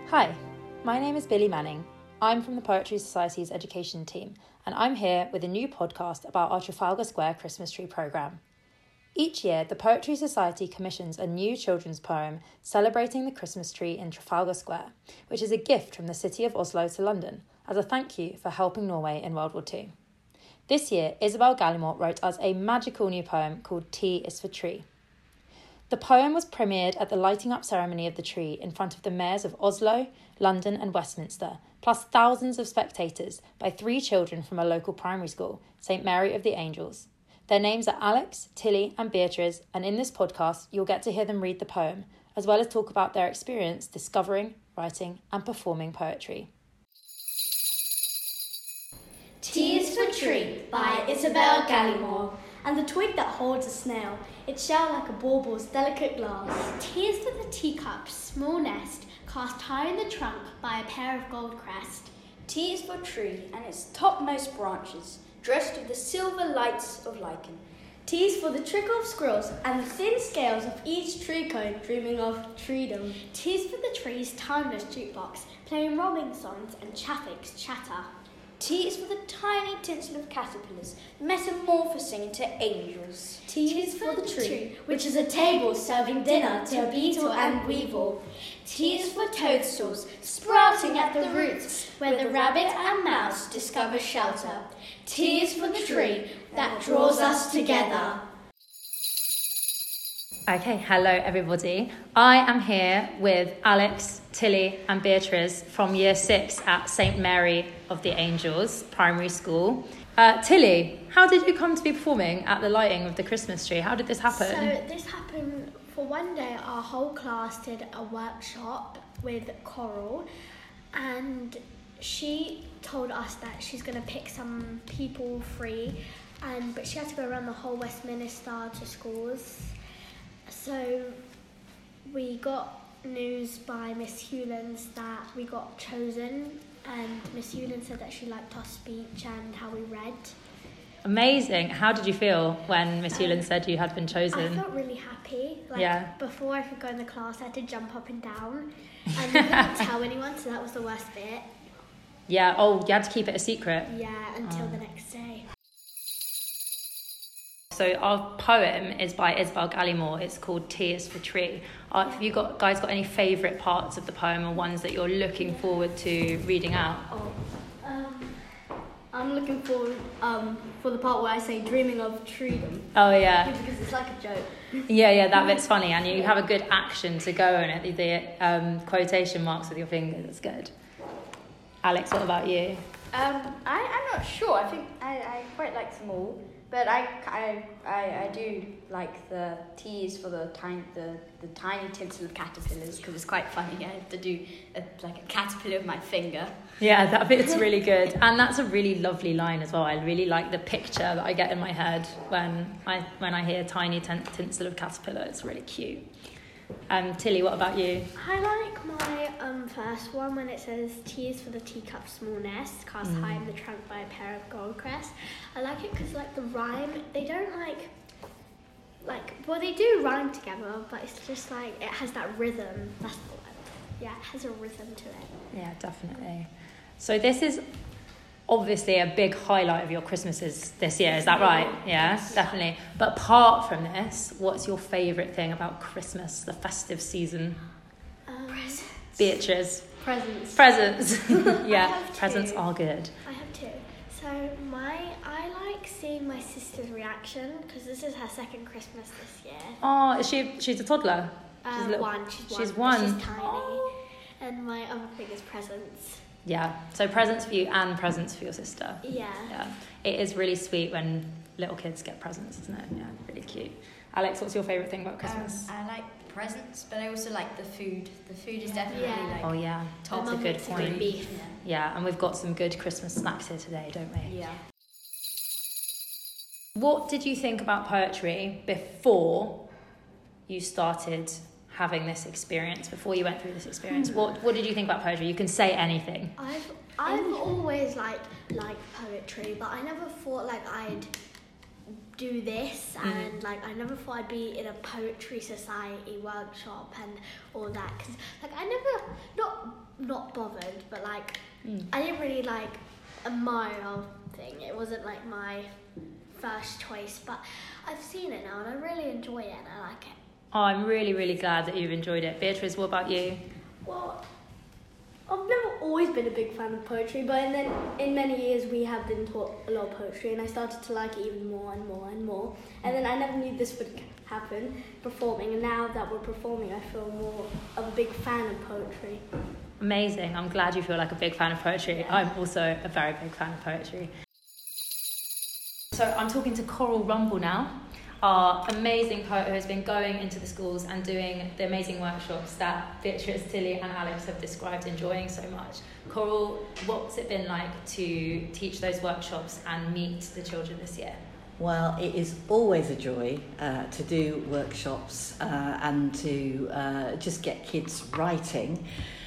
Hi, my name is Billy Manning. I'm from the Poetry Society's education team, and I'm here with a new podcast about our Trafalgar Square Christmas tree programme. Each year, the Poetry Society commissions a new children's poem celebrating the Christmas tree in Trafalgar Square, which is a gift from the city of Oslo to London as a thank you for helping Norway in World War II. This year, Isabel Gallimore wrote us a magical new poem called T is for Tree. The poem was premiered at the lighting up ceremony of the tree in front of the mayors of Oslo, London and Westminster, plus thousands of spectators by 3 children from a local primary school, St Mary of the Angels. Their names are Alex, Tilly and Beatrice, and in this podcast you'll get to hear them read the poem, as well as talk about their experience discovering, writing and performing poetry. T is for Tree by Isabel Gallimore. And the twig that holds a snail, its shell like a bauble's delicate glass. T is for the teacup's small nest, cast high in the trunk by a pair of gold crest. T is for tree, and its topmost branches, dressed with the silver lights of lichen. T is for the trickle of squirrels, and the thin scales of each tree cone dreaming of treedom. T is for the tree's timeless jukebox, playing robbing songs and chaffinch's chatter. T is for the tiny tinsel of caterpillars, metamorphosing into angels. T is for the tree, which is a table serving dinner to beetle and weevil. T is for toadstools, sprouting at the roots, where the rabbit and mouse discover shelter. T is for the tree that draws us together. Okay, hello everybody. I am here with Alex, Tilly and Beatrice from Year 6 at St Mary of the Angels Primary School. Tilly, how did you come to be performing at the lighting of the Christmas tree? How did this happen? So this happened for one day. Our whole class did a workshop with Coral, and she told us that she's going to pick some people free, but she had to go around the whole Westminster to schools. So we got news by Miss Hewlands that we got chosen, and Miss Hewlands said that she liked our speech and how we read. Amazing. How did you feel when Miss Hewlands said you had been chosen? I felt really happy. Before I could go in the class, I had to jump up and down, and I couldn't tell anyone, so that was the worst bit. Yeah, you had to keep it a secret? Yeah, until the next day. So our poem is by Isabel Gallimore. It's called T is for Tree. Have you guys got any favourite parts of the poem or ones that you're looking forward to reading out? I'm looking forward for the part where I say dreaming of treedom. Oh yeah. Because it's like a joke. Yeah, that bit's funny, and you have a good action to go in it. The quotation marks with your finger. That's good. Alex, what about you? I'm not sure. I think I quite like them all. But I do like the T is for the tiny tinsel of caterpillars, because it's quite funny. I have to do a caterpillar with my finger. Yeah, that bit's really good, and that's a really lovely line as well. I really like the picture that I get in my head when I hear tiny tinsel of caterpillar. It's really cute. Tilly, what about you? I like my first one when it says T is for the teacup's small nest, cast high in the trunk by a pair of gold crest. I like it because the rhyme, they don't they do rhyme together, but it's just it has that rhythm. That's the word. Yeah, it has a rhythm to it. Yeah, definitely. So this is obviously a big highlight of your Christmases this year, is that right? Yeah, yes. Definitely. But apart from this, what's your favourite thing about Christmas, the festive season? Presents. Beatrice? Presents. Yeah, presents are good. I have 2. So I like seeing my sister's reaction, because this is her second Christmas this year. Oh, she's a toddler? She's one. She's tiny. Oh. And my other thing is presents. Yeah, so presents for you and presents for your sister. Yeah. It is really sweet when little kids get presents, isn't it? Yeah, really cute. Alex, what's your favourite thing about Christmas? I like presents, but I also like the food. The food is definitely oh yeah, that's a good point. Beef. Yeah, and we've got some good Christmas snacks here today, don't we? Yeah. What did you think about poetry before you started having this experience, before you went through this experience? What did you think about poetry? You can say anything. I've always liked poetry, but I never thought I'd do this, and I never thought I'd be in a poetry society workshop and all that, because I never, not bothered, but like I didn't really like admire the whole thing. It wasn't like my first choice, but I've seen it now and I really enjoy it and I like it. Oh, I'm really, really glad that you've enjoyed it. Beatrice, what about you? Well, I've never always been a big fan of poetry, but in many years we have been taught a lot of poetry, and I started to like it even more and more and more. And then I never knew this would happen, performing, and now that we're performing, I feel more of a big fan of poetry. Amazing. I'm glad you feel like a big fan of poetry. Yeah. I'm also a very big fan of poetry. So I'm talking to Coral Rumble now, our amazing poet who has been going into the schools and doing the amazing workshops that Beatrice, Tilly and Alex have described enjoying so much. Coral, what's it been like to teach those workshops and meet the children this year? Well, it is always a joy to do workshops and to just get kids writing.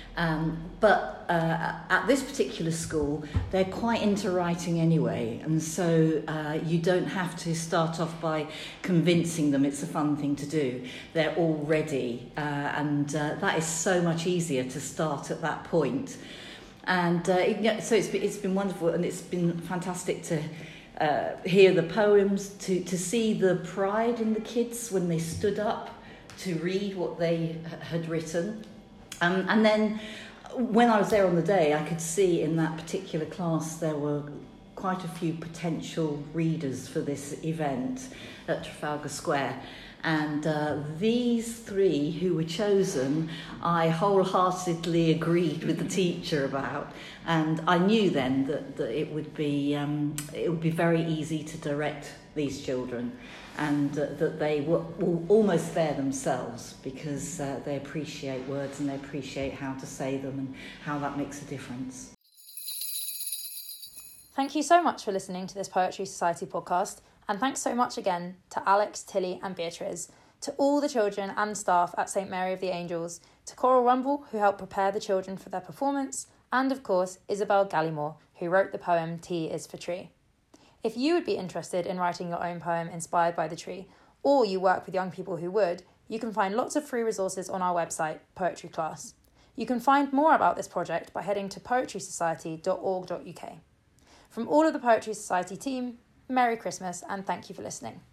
But at this particular school, they're quite into writing anyway, and so you don't have to start off by convincing them it's a fun thing to do. They're all ready, and that is so much easier to start at that point. And so it's been wonderful, and it's been fantastic to hear the poems, to see the pride in the kids when they stood up to read what they had written. And then when I was there on the day, I could see in that particular class there were quite a few potential readers for this event at Trafalgar Square. And these three who were chosen, I wholeheartedly agreed with the teacher about. And I knew then that it would be very easy to direct these children, and that they were almost there themselves, because they appreciate words and they appreciate how to say them and how that makes a difference. Thank you so much for listening to this Poetry Society podcast, and thanks so much again to Alex, Tilly and Beatrice, to all the children and staff at St Mary of the Angels, to Coral Rumble, who helped prepare the children for their performance, and of course Isabel Gallimore, who wrote the poem T is for Tree. If you would be interested in writing your own poem inspired by the tree, or you work with young people who would, you can find lots of free resources on our website, Poetry Class. You can find more about this project by heading to poetrysociety.org.uk. From all of the Poetry Society team, Merry Christmas and thank you for listening.